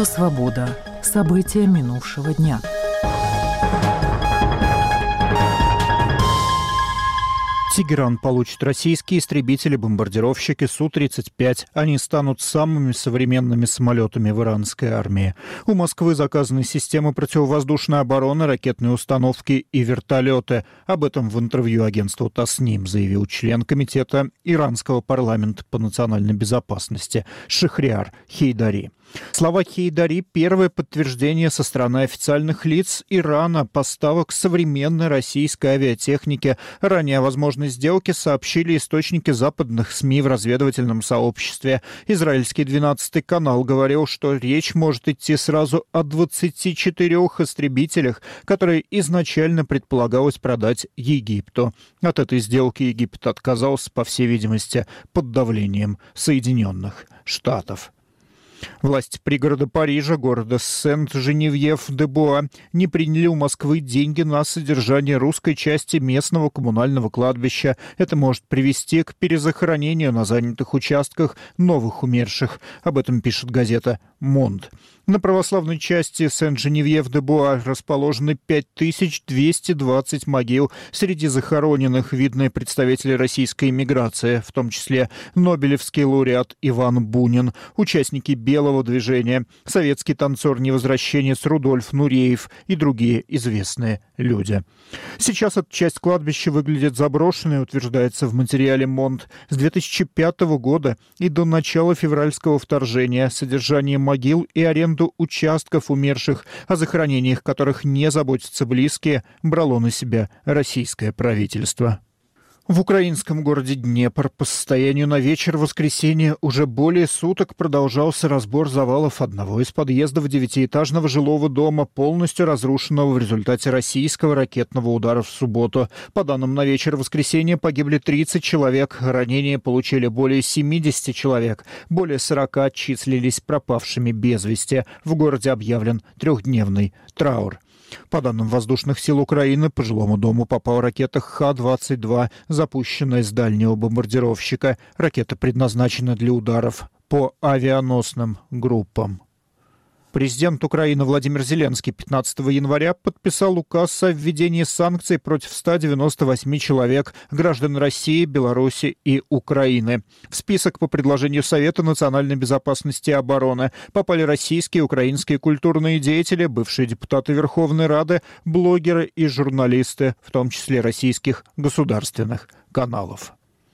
Радио «Свобода». События минувшего дня. Тегеран получит российские истребители-бомбардировщики Су-35. Они станут самыми современными самолетами в иранской армии. У Москвы заказаны системы противовоздушной обороны, ракетные установки и вертолеты. Об этом в интервью агентству Тасним заявил член комитета иранского парламента по национальной безопасности Шахриар Хейдари. Слова Хейдари – первое подтверждение со стороны официальных лиц Ирана поставок современной российской авиатехники. Ранее о возможной сделке сообщили источники западных СМИ в разведывательном сообществе. Израильский 12-й канал говорил, что речь может идти сразу о 24 истребителях, которые изначально предполагалось продать Египту. От этой сделки Египет отказался, по всей видимости, под давлением Соединенных Штатов. Власти пригорода Парижа, города Сент-Женевьев-де-Буа, не приняли у Москвы деньги на содержание русской части местного коммунального кладбища. Это может привести к перезахоронению на занятых участках новых умерших. Об этом пишет газета «Монд». На православной части Сент-Женевьев-де-Буа расположены 5220 могил. Среди захороненных видны представители российской эмиграции, в том числе нобелевский лауреат Иван Бунин, участники Белого движения, советский танцор-невозвращенец Рудольф Нуреев и другие известные люди. Сейчас эта часть кладбища выглядит заброшенной, утверждается в материале «Монд». С 2005 года и до начала февральского вторжения содержание могил и аренду участков умерших, о захоронениях которых не заботятся близкие, брало на себя российское правительство. В украинском городе Днепр по состоянию на вечер воскресенья уже более суток продолжался разбор завалов одного из подъездов девятиэтажного жилого дома, полностью разрушенного в результате российского ракетного удара в субботу. По данным на вечер воскресенья погибли 30 человек, ранения получили более 70 человек, более 40 числились пропавшими без вести. В городе объявлен трехдневный траур. По данным воздушных сил Украины, по жилому дому попала ракета Х-22, запущенная с дальнего бомбардировщика. Ракета предназначена для ударов по авианосным группам. Президент Украины Владимир Зеленский 15 января подписал указ о введении санкций против 198 человек, граждан России, Беларуси и Украины. В список по предложению Совета национальной безопасности и обороны попали российские и украинские культурные деятели, бывшие депутаты Верховной Рады, блогеры и журналисты, в том числе российских государственных каналов.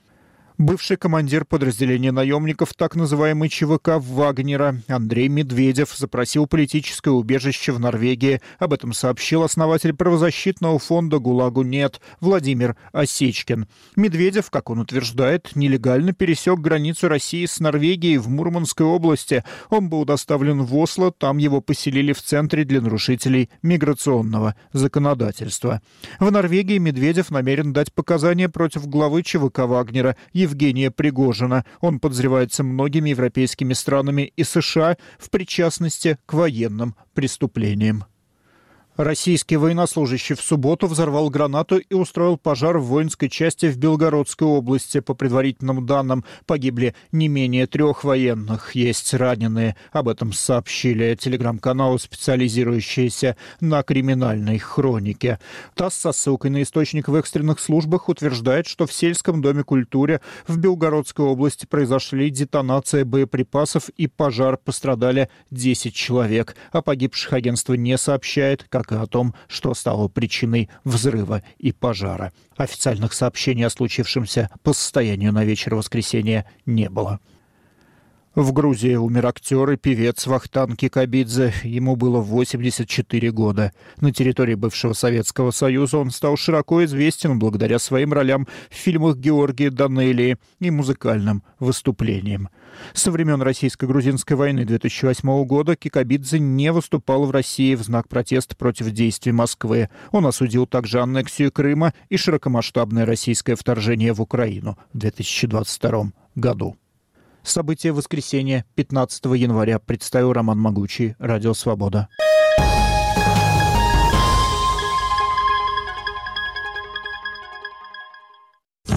Бывший командир подразделения наемников так называемой ЧВК Вагнера Андрей Медведев запросил политическое убежище в Норвегии. Об этом сообщил основатель правозащитного фонда «ГУЛАГу нет» Владимир Осечкин. Медведев, как он утверждает, нелегально пересек границу России с Норвегией в Мурманской области. Он был доставлен в Осло, там его поселили в центре для нарушителей миграционного законодательства. В Норвегии Медведев намерен дать показания против главы ЧВК Вагнера Евгения Пригожина. Он подозревается многими европейскими странами и США в причастности к военным преступлениям. Российский военнослужащий в субботу взорвал гранату и устроил пожар в воинской части в Белгородской области. По предварительным данным, погибли не менее 3 военных. Есть раненые. Об этом сообщили телеграм-каналы, специализирующиеся на криминальной хронике. ТАСС со ссылкой на источник в экстренных службах утверждает, что в сельском доме культуры в Белгородской области произошли детонация боеприпасов и пожар. Пострадали 10 человек. О погибших агентство не сообщает, как и о том, что стало причиной взрыва и пожара. Официальных сообщений о случившемся по состоянию на вечер воскресенья не было. В Грузии умер актер и певец Вахтанг Кикабидзе. Ему было 84 года. На территории бывшего Советского Союза он стал широко известен благодаря своим ролям в фильмах Георгия Данелии и музыкальным выступлениям. Со времен Российско-грузинской войны 2008 года Кикабидзе не выступал в России в знак протеста против действий Москвы. Он осудил также аннексию Крыма и широкомасштабное российское вторжение в Украину в 2022 году. События воскресенья 15 января представил Роман Могучий, Радио «Свобода».